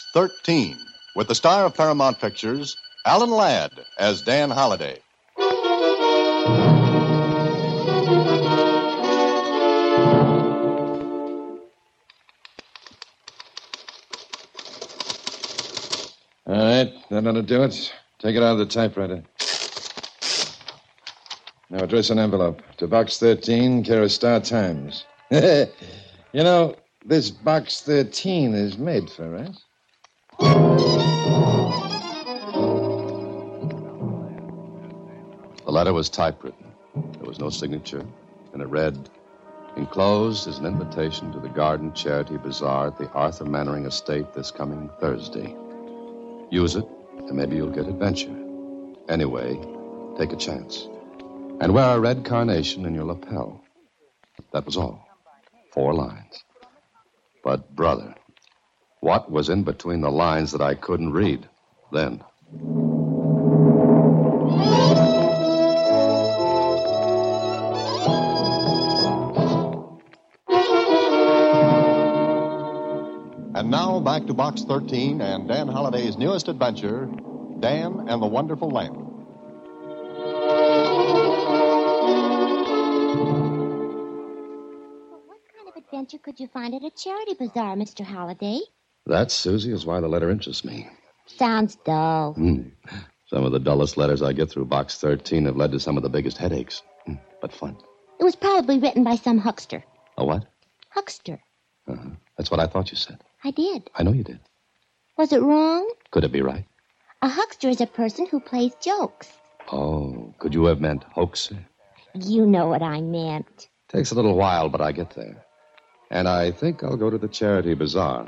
13, with the star of Paramount Pictures, Alan Ladd, as Dan Holliday. All right, that ought to do it. Take it out of the typewriter. Now address an envelope to Box 13, care of Star Times. You know, this Box 13 is made for us. The letter was typewritten. There was no signature, and it read, "Enclosed is an invitation to the Garden Charity Bazaar at the Arthur Mannering Estate this coming Thursday. Use it, and maybe you'll get adventure. Anyway, take a chance. And wear a red carnation in your lapel." That was all. 4 lines. But, brother, what was in between the lines that I couldn't read then? And now back to Box 13 and Dan Holliday's newest adventure, Dan and the Wonderful Lamp. What kind of adventure could you find at a charity bazaar, Mr. Holliday? That, Susie, is why the letter interests me. Sounds dull. Some of the dullest letters I get through Box 13 have led to some of the biggest headaches. But fun. It was probably written by some huckster. A what? Huckster. Uh-huh. That's what I thought you said. I did. I know you did. Was it wrong? Could it be right? A huckster is a person who plays jokes. Oh, could you have meant hoaxer? You know what I meant. Takes a little while, but I get there. And I think I'll go to the charity bazaar.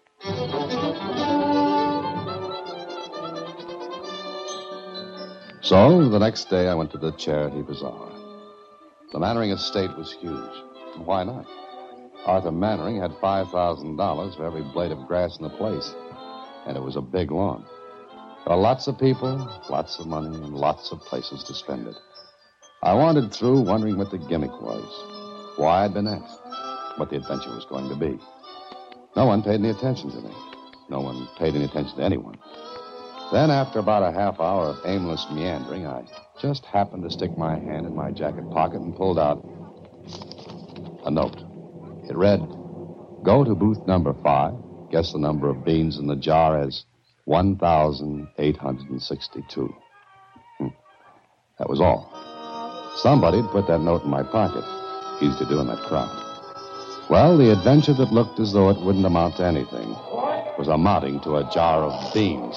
So, the next day I went to the charity bazaar. The Mannering estate was huge. Why not? Arthur Mannering had $5,000 for every blade of grass in the place. And it was a big lawn. There were lots of people, lots of money, and lots of places to spend it. I wandered through wondering what the gimmick was, why I'd been asked, what the adventure was going to be. No one paid any attention to me. No one paid any attention to anyone. Then, after about a half hour of aimless meandering, I just happened to stick my hand in my jacket pocket and pulled out a note. It read, "Go to booth number 5. Guess the number of beans in the jar as 1,862. That was all. Somebody had put that note in my pocket. Easy to do in that crowd. Well, the adventure that looked as though it wouldn't amount to anything was amounting to a jar of beans.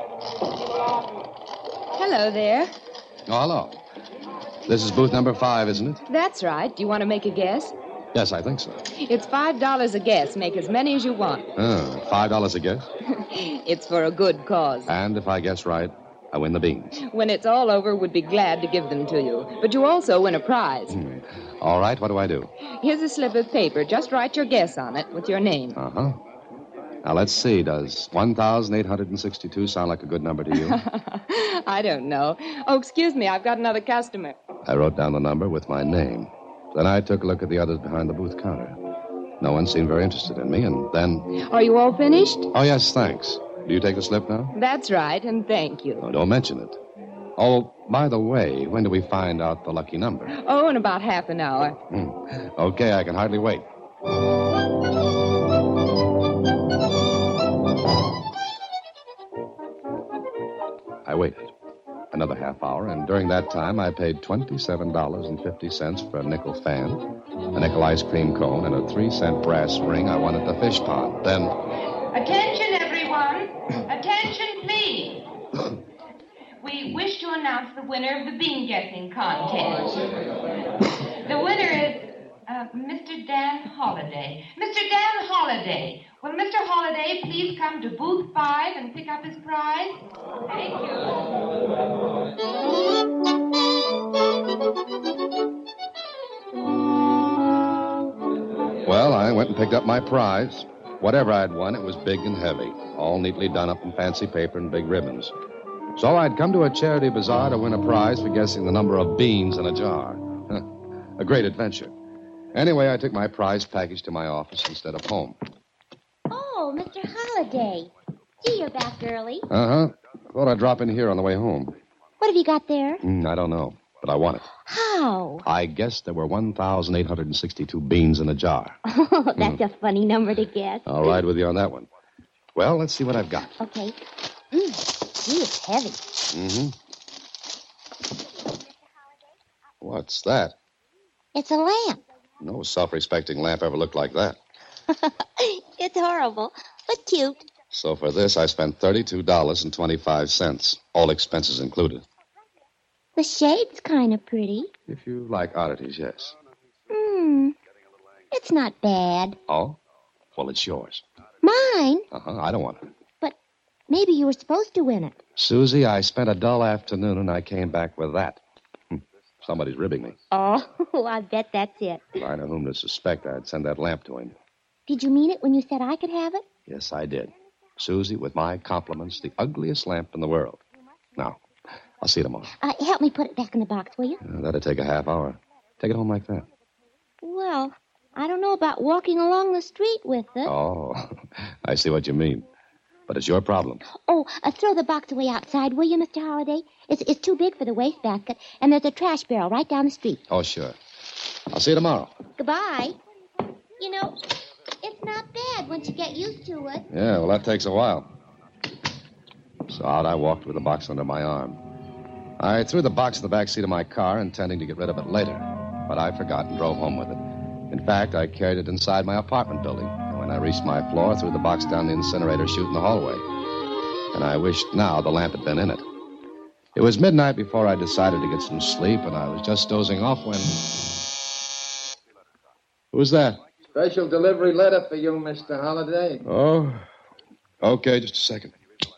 Hello there. Oh, hello. This is booth number 5, isn't it? That's right. Do you want to make a guess? Yes, I think so. It's $5 a guess. Make as many as you want. $5 a guess? It's for a good cause. And if I guess right, I win the beans. When it's all over, we'd be glad to give them to you. But you also win a prize. All right, what do I do? Here's a slip of paper. Just write your guess on it with your name. Uh-huh. Now, let's see. Does 1,862 sound like a good number to you? I don't know. Oh, excuse me. I've got another customer. I wrote down the number with my name. Then I took a look at the others behind the booth counter. No one seemed very interested in me, and then... Are you all finished? Oh, yes, thanks. Do you take the slip now? That's right, and thank you. Oh, don't mention it. Oh, by the way, when do we find out the lucky number? Oh, in about half an hour. Okay, I can hardly wait. I waited another half hour, and during that time I paid $27.50 for a nickel fan, a nickel ice cream cone, and a 3-cent brass ring I won at the fish pond. Then... Attention, everyone. Attention, please. We wish to announce the winner of the bean guessing contest. The winner is Mr. Dan Holliday. Mr. Dan Holliday. Will Mr. Holliday please come to booth 5 and pick up his prize? Thank you. Well, I went and picked up my prize. Whatever I'd won, it was big and heavy, all neatly done up in fancy paper and big ribbons. So I'd come to a charity bazaar to win a prize for guessing the number of beans in a jar. A great adventure. Anyway, I took my prize package to my office instead of home. Oh, Mr. Holliday. Gee, you're back early. Uh-huh. Thought I'd drop in here on the way home. What have you got there? I don't know, but I want it. How? I guess there were 1,862 beans in a jar. Oh, that's a funny number to guess. I'll ride with you on that one. Well, let's see what I've got. Okay. Gee, it's heavy. Mm-hmm. What's that? It's a lamp. No self-respecting lamp ever looked like that. It's horrible, but cute. So for this, I spent $32.25, all expenses included. The shade's kind of pretty. If you like oddities, yes. It's not bad. Oh? Well, it's yours. Mine? Uh-huh, I don't want it. But maybe you were supposed to win it. Susie, I spent a dull afternoon and I came back with that. Somebody's ribbing me. Oh, I bet that's it. If I know whom to suspect, I'd send that lamp to him. Did you mean it when you said I could have it? Yes, I did. Susie, with my compliments, the ugliest lamp in the world. Now, I'll see you tomorrow. Help me put it back in the box, will you? That'd take a half hour. Take it home like that. Well, I don't know about walking along the street with it. Oh, I see what you mean. But it's your problem. Oh, throw the box away outside, will you, Mr. Holliday? It's too big for the wastebasket, and there's a trash barrel right down the street. Oh, sure. I'll see you tomorrow. Goodbye. You know, it's not bad once you get used to it. Yeah, well, that takes a while. So out I walked with the box under my arm. I threw the box in the back seat of my car, intending to get rid of it later. But I forgot and drove home with it. In fact, I carried it inside my apartment building. And when I reached my floor, I threw the box down the incinerator chute in the hallway. And I wished now the lamp had been in it. It was midnight before I decided to get some sleep, and I was just dozing off when... Who's that? Special delivery letter for you, Mr. Holliday. Oh, okay, just a second.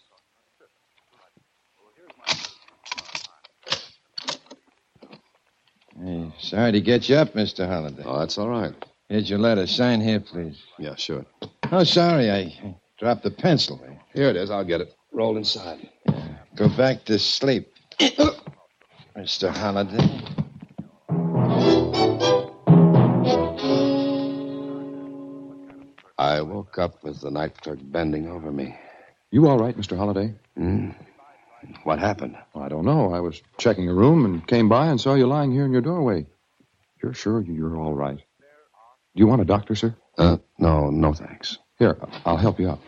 Hey, sorry to get you up, Mr. Holliday. Oh, that's all right. Here's your letter. Sign here, please. Yeah, sure. Oh, sorry, I dropped the pencil. Here it is. I'll get it. Roll inside. Go back to sleep. Mr. Holliday. I woke up with the night clerk bending over me. You all right, Mr. Holliday? What happened? Well, I don't know. I was checking your room and came by and saw you lying here in your doorway. You're sure you're all right? Do you want a doctor, sir? No, thanks. Here, I'll help you up.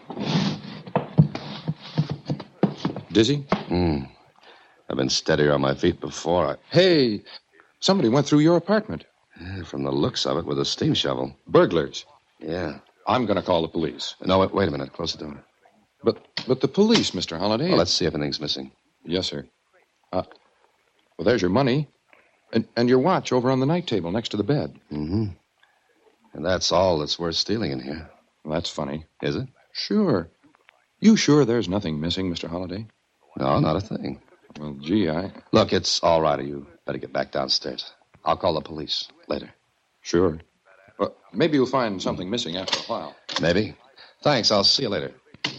Dizzy? I've been steadier on my feet before. Hey, somebody went through your apartment. From the looks of it, with a steam shovel. Burglars. Yeah. I'm going to call the police. No, wait a minute. Close the door. But the police, Mr. Holliday. Well, let's see if anything's missing. Yes, sir. Well, there's your money. And your watch over on the night table next to the bed. Mm-hmm. And that's all that's worth stealing in here. Well, that's funny. Is it? Sure. You sure there's nothing missing, Mr. Holliday? No, not a thing. Well, gee, Look, it's all right. You better get back downstairs. I'll call the police later. Sure. Well, maybe you'll find something missing after a while. Maybe. Thanks. I'll see you later.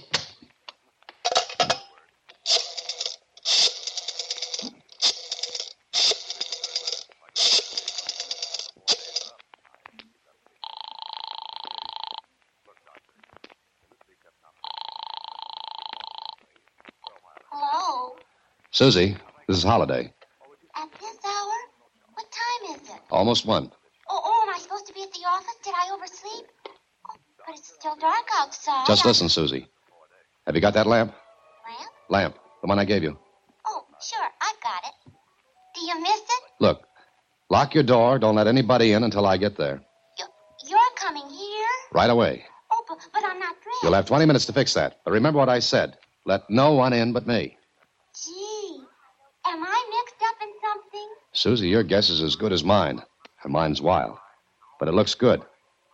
Hello? Susie, this is Holliday. At this hour? What time is it? Almost 1. Oh, am I supposed to be at the office? Did I oversleep? Oh, but it's still dark outside. Just listen, Susie. Have you got that lamp? Lamp? Lamp. The one I gave you. Oh, sure, I've got it. Do you miss it? Look, lock your door. Don't let anybody in until I get there. You're coming here? Right away. Oh, but I'm not dressed. You'll have 20 minutes to fix that. But remember what I said. Let no one in but me. Gee, am I mixed up in something? Susie, your guess is as good as mine. And mine's wild. But it looks good.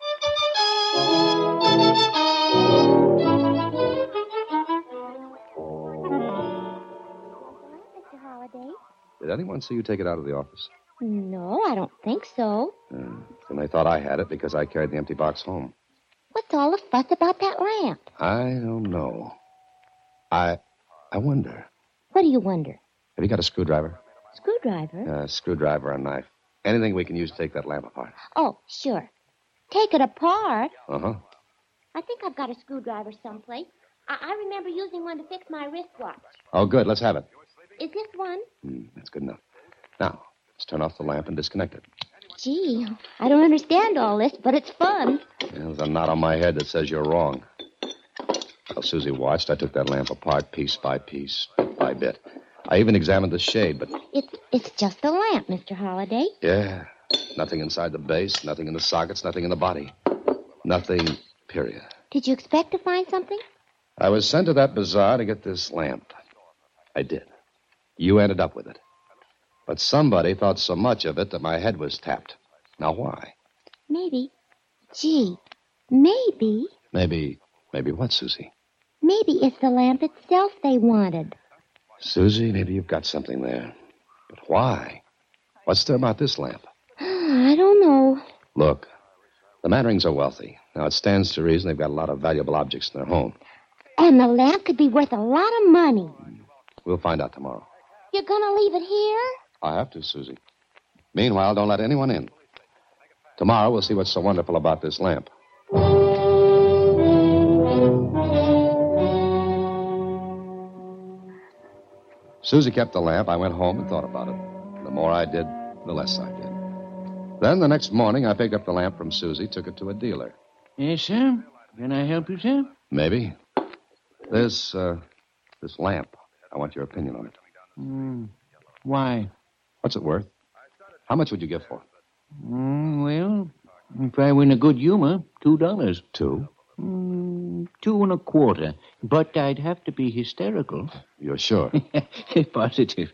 Mr. Holliday? Did anyone see you take it out of the office? No, I don't think so. Then they thought I had it because I carried the empty box home. What's all the fuss about that lamp? I don't know. I wonder. What do you wonder? Have you got a screwdriver? Screwdriver? A screwdriver or a knife. Anything we can use to take that lamp apart. Oh, sure. Take it apart? Uh-huh. I think I've got a screwdriver someplace. I remember using one to fix my wristwatch. Oh, good. Let's have it. Is this one? That's good enough. Now, let's turn off the lamp and disconnect it. Gee, I don't understand all this, but it's fun. There's a knot on my head that says you're wrong. While Susie watched, I took that lamp apart piece by piece, bit by bit. I even examined the shade, but... It's just a lamp, Mr. Holliday. Yeah. Nothing inside the base, nothing in the sockets, nothing in the body. Nothing, period. Did you expect to find something? I was sent to that bazaar to get this lamp. I did. You ended up with it. But somebody thought so much of it that my head was tapped. Now, why? Maybe. Gee, maybe. Maybe what, Susie? Maybe it's the lamp itself they wanted. Susie, maybe you've got something there. But why? What's there about this lamp? I don't know. Look, the Mannerings are wealthy. Now, it stands to reason they've got a lot of valuable objects in their home. And the lamp could be worth a lot of money. We'll find out tomorrow. You're going to leave it here? I have to, Susie. Meanwhile, don't let anyone in. Tomorrow, we'll see what's so wonderful about this lamp. Susie kept the lamp. I went home and thought about it. The more I did, the less I did. Then, the next morning, I picked up the lamp from Susie, took it to a dealer. Yes, sir? Can I help you, sir? Maybe. This lamp. I want your opinion on it. Why? What's it worth? How much would you give for it? Well, if I were in a good humor, $2. $2? 2 1/4. But I'd have to be hysterical. You're sure? Positive.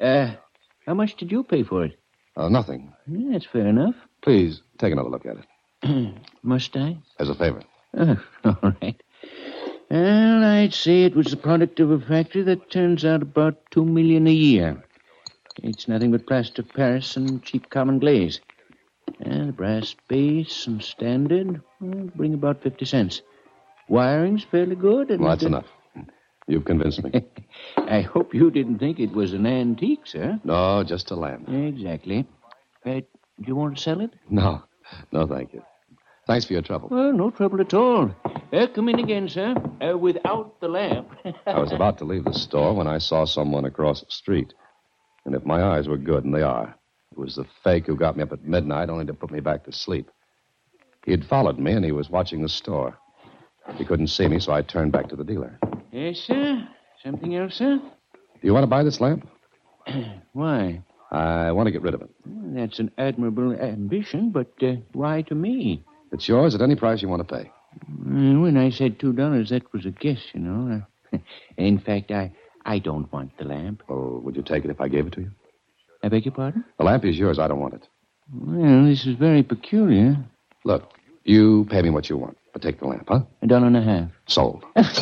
How much did you pay for it? Nothing. Yeah, that's fair enough. Please, take another look at it. Must I? As a favor. All right. Well, I'd say it was the product of a factory that turns out about $2 million a year. It's nothing but plaster of Paris and cheap common glaze. The brass base and standard bring about 50 cents. Wiring's fairly good. And Well, that's enough. You've convinced me. I hope you didn't think it was an antique, sir. No, just a lamp. Exactly. Do you want to sell it? No, thank you. Thanks for your trouble. Well, no trouble at all. Come in again, sir. Without the lamp. I was about to leave the store when I saw someone across the street. And if my eyes were good, and they are, it was the fake who got me up at midnight only to put me back to sleep. He had followed me, and he was watching the store. He couldn't see me, so I turned back to the dealer. Yes, sir. Something else, sir? Do you want to buy this lamp? Why? I want to get rid of it. That's an admirable ambition, but why to me? It's yours at any price you want to pay. When I said $2, that was a guess, you know. In fact, I don't want the lamp. Oh, would you take it if I gave it to you? I beg your pardon? The lamp is yours. I don't want it. Well, this is very peculiar. Look, you pay me what you want, but take the lamp, huh? $1.50. Sold.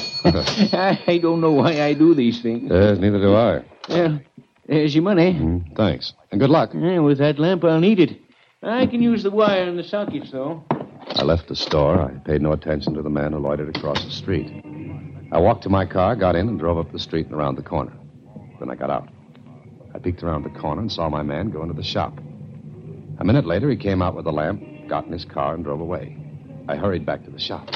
I don't know why I do these things. Neither do I. Well, there's your money. Thanks. And good luck. With that lamp, I'll need it. I can use the wire and the sockets, though. I left the store. I paid no attention to the man who loitered across the street. I walked to my car, got in, and drove up the street and around the corner. Then I got out. I peeked around the corner and saw my man go into the shop. A minute later, he came out with a lamp, got in his car, and drove away. I hurried back to the shop.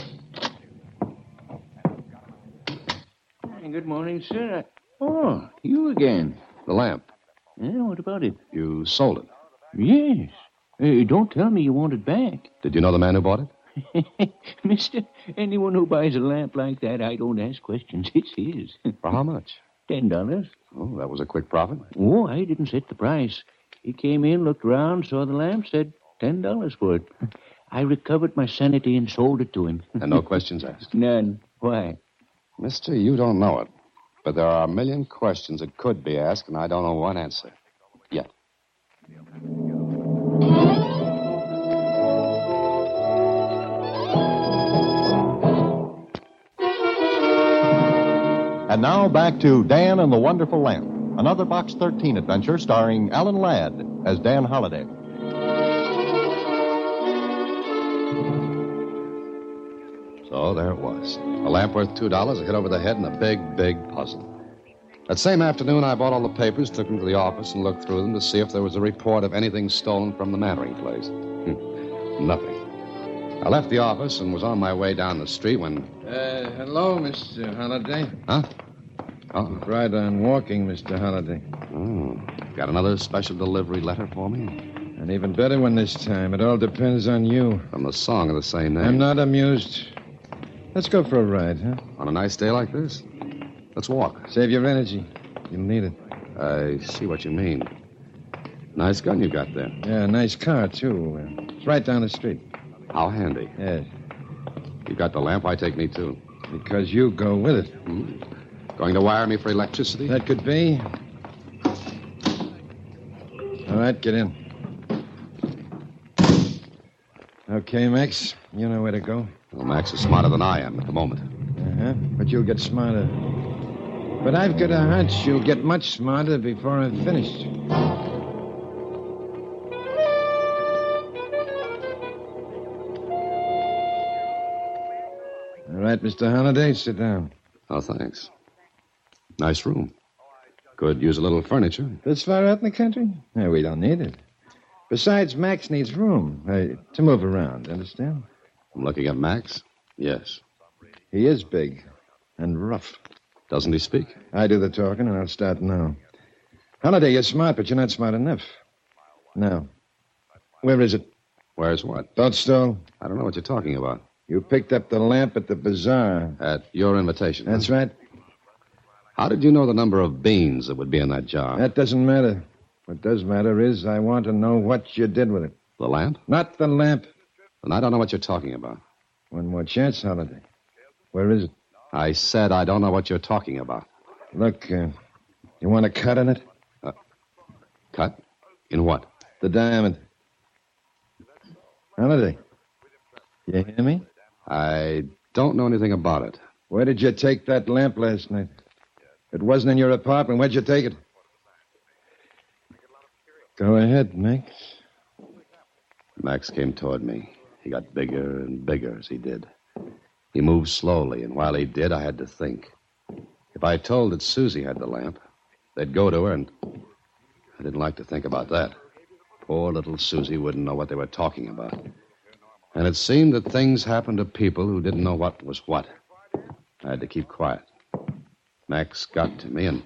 Good morning, sir. Oh, you again. The lamp. Yeah, what about it? You sold it. Yes. Don't tell me you want it back. Did you know the man who bought it? Mister, anyone who buys a lamp like that, I don't ask questions. It's his. For how much? $10. Oh, that was a quick profit. Oh, I didn't set the price. He came in, looked around, saw the lamp, said $10 for it. I recovered my sanity and sold it to him. And no questions asked? None. Why? Mister, you don't know it. But there are a million questions that could be asked, and I don't know one answer. Yet. And now back to Dan and the Wonderful Lamp, another Box 13 adventure starring Alan Ladd as Dan Holliday. So there it was. A lamp worth $2, a hit over the head, and a big, big puzzle. That same afternoon, I bought all the papers, took them to the office, and looked through them to see if there was a report of anything stolen from the Mannering place. Nothing. I left the office and was on my way down the street when... Hello, Mr. Holliday. Huh? Oh. Right on walking, Mr. Holliday. Oh. Got another special delivery letter for me? An even better one this time. It all depends on you. From the song of the same name. I'm not amused. Let's go for a ride, huh? On a nice day like this? Let's walk. Save your energy. You'll need it. I see what you mean. Nice gun you got there. Yeah, nice car, too. It's right down the street. How handy. Yes, You got the lamp, why take me too? because you go with it. Going to wire me for electricity? That could be. All right, get in. Okay, Max. You know where to go. Well, Max is smarter than I am at the moment. Uh-huh. But you'll get smarter. But I've got a hunch you'll get much smarter before I'm finished. All right, Mr. Holliday, sit down. Oh, thanks. Nice room. Could use a little furniture. This far out in the country? No, we don't need it. Besides, Max needs room to move around, understand? I'm looking at Max. Yes. He is big and rough. Doesn't he speak? I do the talking, and I'll start now. Holliday, you're smart, but you're not smart enough. Now, where is it? Where's what? Don't stall. I don't know what you're talking about. You picked up the lamp at the bazaar. At your invitation. That's right. How did you know the number of beans that would be in that jar? That doesn't matter. What does matter is I want to know what you did with it. The lamp? Not the lamp. Then I don't know what you're talking about. One more chance, Holliday. Where is it? I said I don't know what you're talking about. Look, you want a cut in it? Cut? In what? The diamond. Holliday, you hear me? I don't know anything about it. Where did you take that lamp last night? It wasn't in your apartment. Where'd you take it? Go ahead, Max. Max came toward me. He got bigger and bigger as he did. He moved slowly, and while he did, I had to think. If I told that Susie had the lamp, they'd go to her, and I didn't like to think about that. Poor little Susie wouldn't know what they were talking about. And it seemed that things happened to people who didn't know what was what. I had to keep quiet. Max got to me and...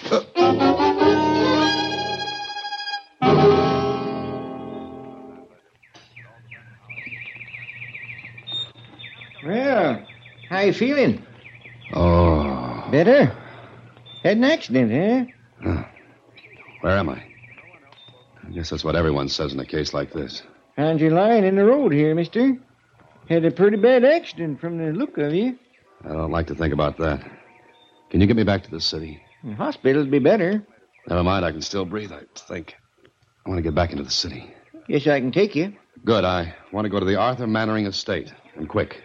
Well, how you feeling? Oh. Better? Had an accident, huh? Where am I? I guess that's what everyone says in a case like this. Found you lying in the road here, mister. Had a pretty bad accident from the look of you. I don't like to think about that. Can you get me back to the city? The hospital'd be better. Never mind, I can still breathe, I think. I want to get back into the city. Guess I can take you. Good, I want to go to the Arthur Mannering estate, and quick.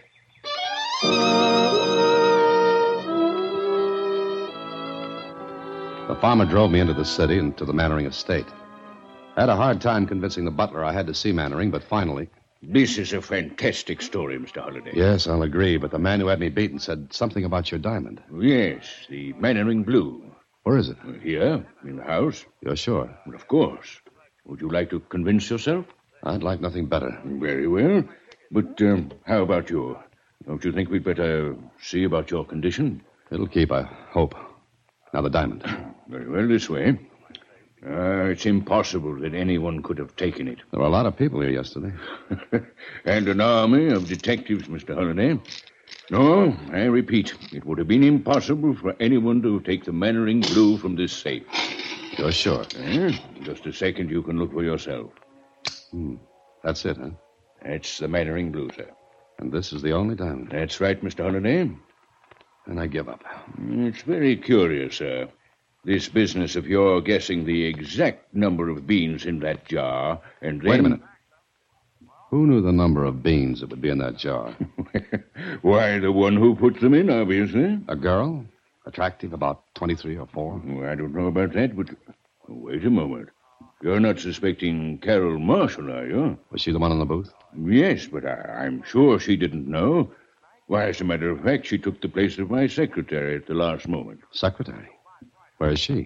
The farmer drove me into the city and to the Mannering estate. I had a hard time convincing the butler I had to see Mannering, but finally... This is a fantastic story, Mr. Holliday. Yes, I'll agree, but the man who had me beaten said something about your diamond. Yes, the Mannering Blue. Where is it? Here, in the house. You're sure? Well, of course. Would you like to convince yourself? I'd like nothing better. Very well. But how about you? Don't you think we'd better see about your condition? It'll keep, I hope. Now, the diamond. Very well, this way. It's impossible that anyone could have taken it. There were a lot of people here yesterday. And an army of detectives, Mr. Holliday. No, I repeat, it would have been impossible for anyone to take the Mannering Blue from this safe. You're sure? Just a second, you can look for yourself. That's it, huh? That's the Mannering Blue, sir. And this is the only diamond. That's right, Mr. Holliday. And I give up. It's very curious, sir. This business of your guessing the exact number of beans in that jar, and then... Wait a minute. Who knew the number of beans that would be in that jar? Why, the one who put them in, obviously. A girl? Attractive, about 23 or 4? Oh, I don't know about that, but... Wait a moment. You're not suspecting Carol Marshall, are you? Was she the one in the booth? Yes, but I'm sure she didn't know. Why, as a matter of fact, she took the place of my secretary at the last moment. Secretary? Where is she?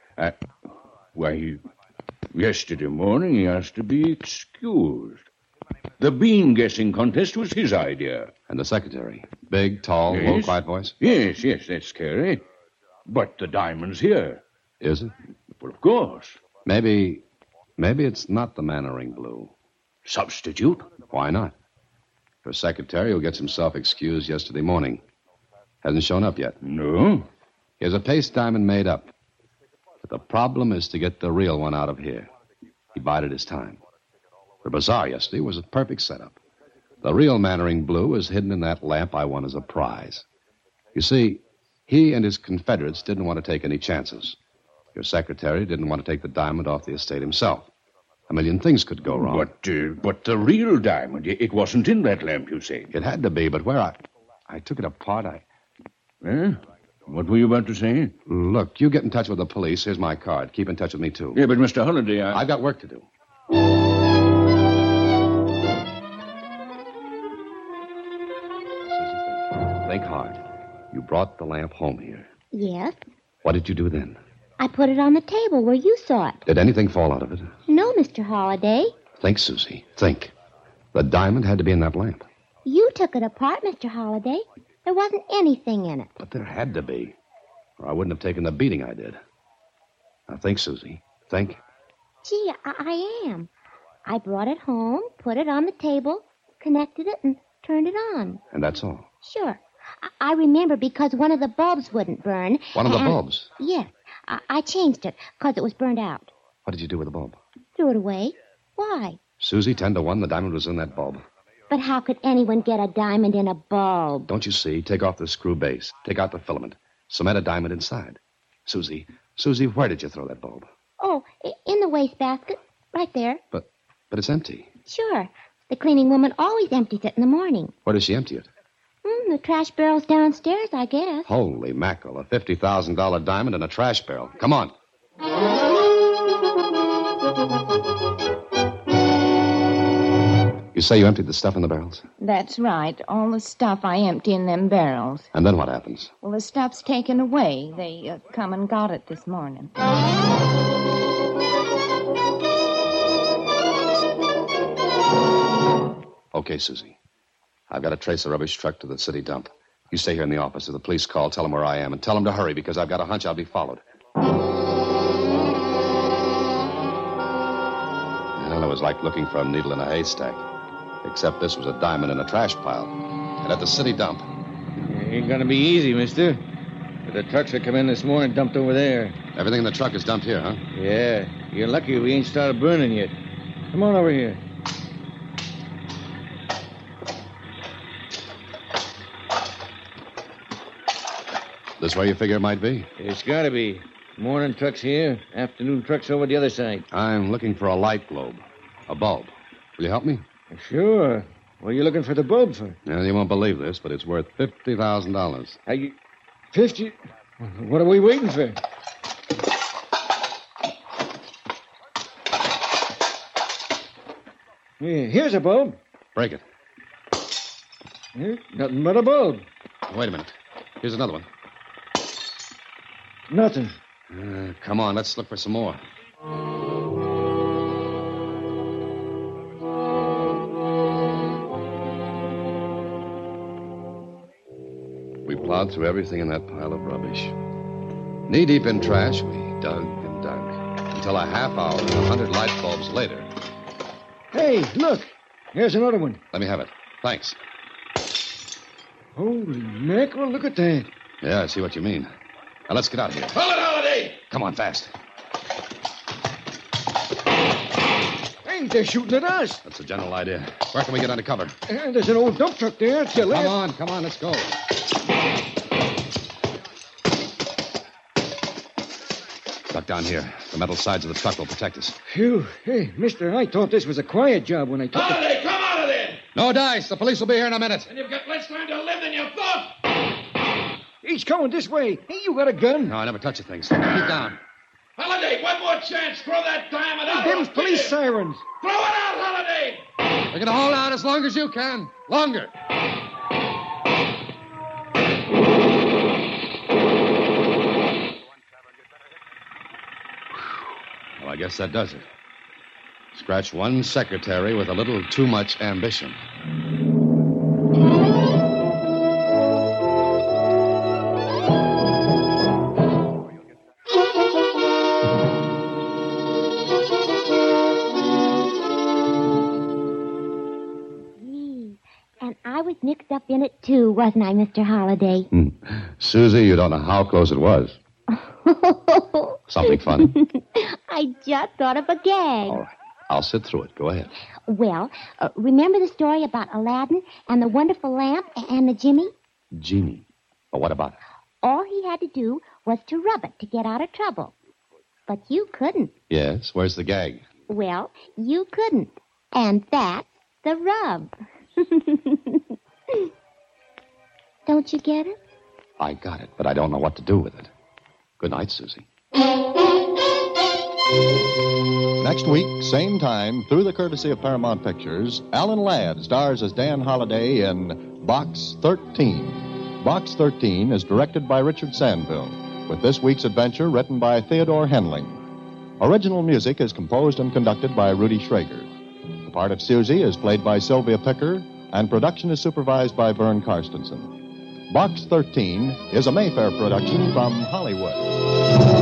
Yesterday morning he asked to be excused. The bean guessing contest was his idea. And the secretary? Big, tall, Yes. low, quiet voice? Yes, that's scary. But the diamond's here. Is it? Well, of course. Maybe it's not the Mannering Blue. Substitute? Why not? Her secretary, who gets himself excused yesterday morning, hasn't shown up yet. No. He has a paste diamond made up. But the problem is to get the real one out of here. He bided his time. The bazaar yesterday was a perfect setup. The real Mannering Blue is hidden in that lamp I won as a prize. You see, he and his confederates didn't want to take any chances. Your secretary didn't want to take the diamond off the estate himself. A million things could go wrong. But the real diamond, it wasn't in that lamp, you say? It had to be, but where I took it apart, Eh? What were you about to say? Look, you get in touch with the police. Here's my card. Keep in touch with me, too. Yeah, but Mr. Holliday, I've got work to do. Susie, think hard. You brought the lamp home here. Yes. What did you do then? I put it on the table where you saw it. Did anything fall out of it? No, Mr. Holliday. Think, Susie. Think. The diamond had to be in that lamp. You took it apart, Mr. Holliday. There wasn't anything in it. But there had to be. Or I wouldn't have taken the beating I did. Now think, Susie. Think. Gee, I am. I brought it home, put it on the table, connected it, and turned it on. And that's all. Sure. I remember because one of the bulbs wouldn't burn. One of the bulbs? Yes. I changed it because it was burned out. What did you do with the bulb? Threw it away. Why? Susie, 10-1, the diamond was in that bulb. But how could anyone get a diamond in a bulb? Don't you see? Take off the screw base. Take out the filament. Cement a diamond inside. Susie, where did you throw that bulb? Oh, in the wastebasket. Right there. But it's empty. Sure. The cleaning woman always empties it in the morning. Where does she empty it? The trash barrel's downstairs, I guess. Holy mackerel. A $50,000 diamond in a trash barrel. Come on. You say you emptied the stuff in the barrels? That's right. All the stuff I empty in them barrels. And then what happens? Well, the stuff's taken away. They come and got it this morning. Okay, Susie. I've got to trace the rubbish truck to the city dump. You stay here in the office. If the police call, tell them where I am. And tell them to hurry, because I've got a hunch I'll be followed. Well, it was like looking for a needle in a haystack. Except this was a diamond in a trash pile. And at the city dump. Ain't gonna be easy, mister. But the trucks that come in this morning dumped over there. Everything in the truck is dumped here, huh? Yeah. You're lucky we ain't started burning yet. Come on over here. This where you figure it might be? It's gotta be. Morning truck's here, afternoon truck's over the other side. I'm looking for a light globe. A bulb. Will you help me? Sure. What are you looking for the bulb for? Well, you won't believe this, but it's worth $50,000. Are you... 50? What are we waiting for? Yeah, here's a bulb. Break it. Here, nothing but a bulb. Wait a minute. Here's another one. Nothing. Come on, let's look for some more. We plowed through everything in that pile of rubbish. Knee-deep in trash, we dug and dug. Until a half hour and 100 light bulbs later. Hey, look. Here's another one. Let me have it. Thanks. Holy mackerel, look at that. Yeah, I see what you mean. Now, let's get out of here. Hold it, Holiday! Come on, fast. Hey, they're shooting at us. That's the general idea. Where can we get under cover? There's an old dump truck there. To your left. Come on, let's go. Duck down here. The metal sides of the truck will protect us. Phew. Hey, mister, I thought this was a quiet job when I took it. Holiday, come out of there! No dice. The police will be here in a minute. And you've got less time to live than you thought! He's coming this way. Hey, you got a gun? No, I never touch a thing. Keep down. Holiday, one more chance. Throw that diamond out. Them's police sirens. Throw it out, Holiday! We're going to hold out as long as you can. Longer. Well, I guess that does it. Scratch one secretary with a little too much ambition. And I was mixed up in it, too, wasn't I, Mr. Holliday? Susie, you don't know how close it was. Something funny? I just thought of a gag. All right. I'll sit through it. Go ahead. Well, remember the story about Aladdin and the wonderful lamp and the genie? Genie. Well, what about it? All he had to do was to rub it to get out of trouble. But you couldn't. Yes. Where's the gag? Well, you couldn't. And that's the rub. Don't you get it? I got it, but I don't know what to do with it. Good night, Susie. Next week, same time, through the courtesy of Paramount Pictures, Alan Ladd stars as Dan Holliday in Box 13. Box 13 is directed by Richard Sandville, with this week's adventure written by Theodore Henling. Original music is composed and conducted by Rudy Schrager. The part of Susie is played by Sylvia Picker, and production is supervised by Vern Karstensen. Box 13 is a Mayfair production from Hollywood.